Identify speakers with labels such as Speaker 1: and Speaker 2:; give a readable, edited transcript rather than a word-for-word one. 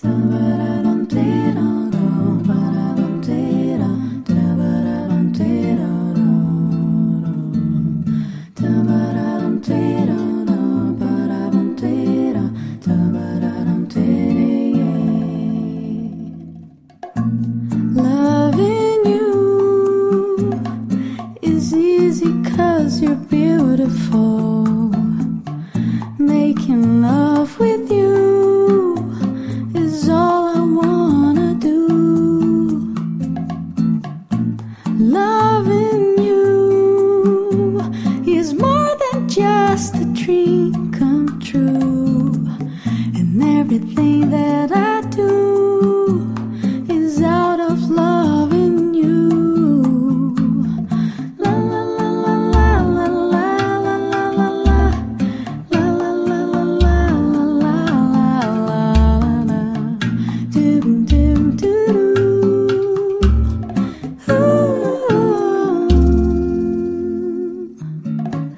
Speaker 1: Loving you is easy 'cause you're beautiful. Making love with you is all I wanna do. Loving you is more than just a dream come true. And everything that I do is out of love in you. La la la la la la la la la la la la la la la la la la la. Doom doom doom.